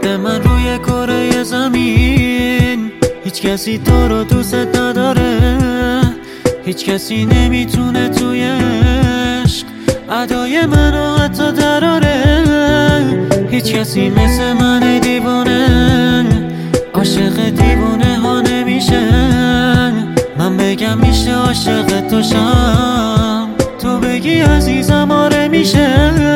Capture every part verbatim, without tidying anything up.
ضد من روی کره زمین. هیچ کسی تو رو دوست نداره، هیچ کسی نمیتونه توی عشق ادای منو حتی دراره. هیچ کسی مثل من دیوانه عاشق دیوانه ها نمیشه. من بگم میشه عاشق تو شم، تو بگی عزیزم آره میشه.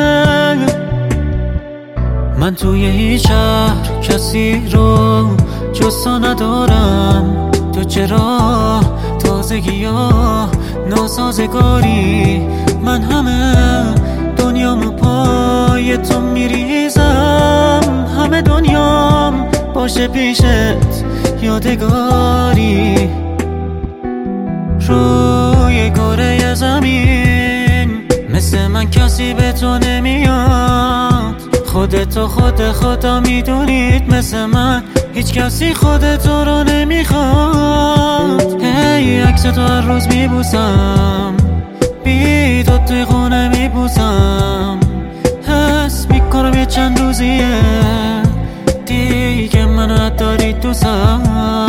من توی هیچ شهر کسی رو جز تو ندارم. تو چرا تازگی ها ناسازگاری؟ من همه دنیامو پای تو میریزم، همه دنیام باشه پیشت یادگاری. روی کره زمین مثل من کسی به تو نمیاد. خودتو خود خدا میدونید مثل من هیچ کسی خودتو رو نمیخواد. هی عکس تو هر روز میبوسم، بی تو توی خونه میبوسم. حس میکنم یه چند روزیه دیگه منو نداری دوستم.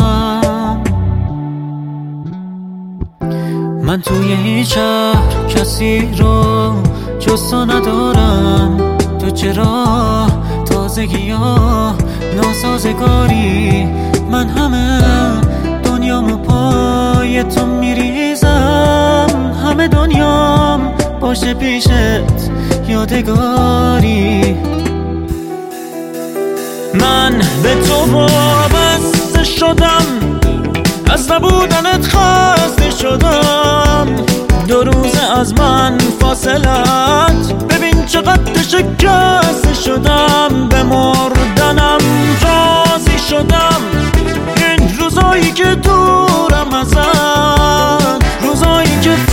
من توی هیچ شهر کسی رو جز تو ندارم. تو چرا تازگی ها ناسازگاری؟ من همه دنیامو پای تو میریزم، همه دنیام باشه پیشت یادگاری. من به تو وابسته شدم، از نبودنت خسته شدم. دو روز از من فاصلت ببین چقدر شکسته شدم. به مردنم راضی شدم این روزایی که دورم ازت، روزایی که